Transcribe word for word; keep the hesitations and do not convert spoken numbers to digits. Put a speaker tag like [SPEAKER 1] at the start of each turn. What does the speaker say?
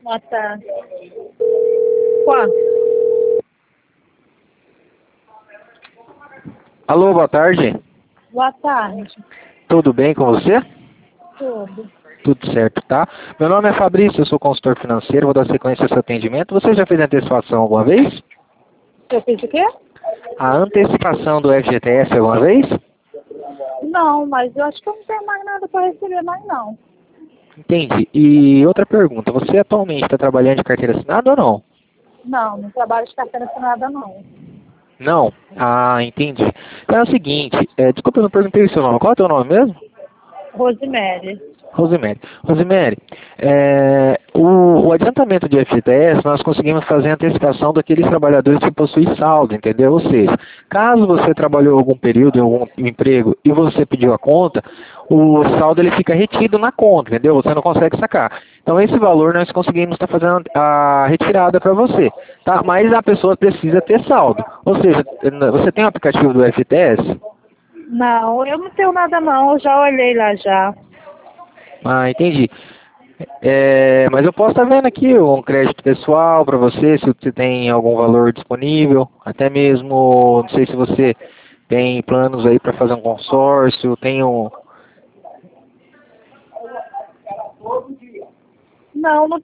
[SPEAKER 1] Ah, tá. Quanto?
[SPEAKER 2] Alô, boa tarde.
[SPEAKER 1] Boa tarde.
[SPEAKER 2] Tudo bem com você?
[SPEAKER 1] Tudo.
[SPEAKER 2] Tudo certo, tá? Meu nome é Fabrício, eu sou consultor financeiro, vou dar sequência ao seu atendimento. Você já fez antecipação alguma vez?
[SPEAKER 1] Eu fiz o quê?
[SPEAKER 2] A antecipação do F G T S alguma vez?
[SPEAKER 1] Não, mas eu acho que eu não tenho mais nada para receber mais não.
[SPEAKER 2] Entendi. E outra pergunta, você atualmente está trabalhando de carteira assinada ou não?
[SPEAKER 1] Não, não trabalho de carteira assinada não.
[SPEAKER 2] Não? Ah, entendi. Então é o seguinte, é, desculpa, eu não perguntei o seu nome. Qual é o teu nome mesmo?
[SPEAKER 1] Rosemary.
[SPEAKER 2] Rosemary. Rosemary, é, o, o adiantamento de F G T S nós conseguimos fazer a antecipação daqueles trabalhadores que possuem saldo, entendeu? Ou seja, caso você trabalhou algum período em algum emprego e você pediu a conta, o saldo ele fica retido na conta, entendeu? Você não consegue sacar. Então esse valor nós conseguimos estar fazendo a retirada para você, tá? Mas a pessoa precisa ter saldo. Ou seja, você tem o aplicativo do F G T S?
[SPEAKER 1] Não, eu não tenho nada não, eu já olhei lá já.
[SPEAKER 2] Ah, entendi. É, mas eu posso estar vendo aqui um crédito pessoal para você, se você tem algum valor disponível, até mesmo, não sei se você tem planos aí para fazer um consórcio, tem um...
[SPEAKER 1] Não, não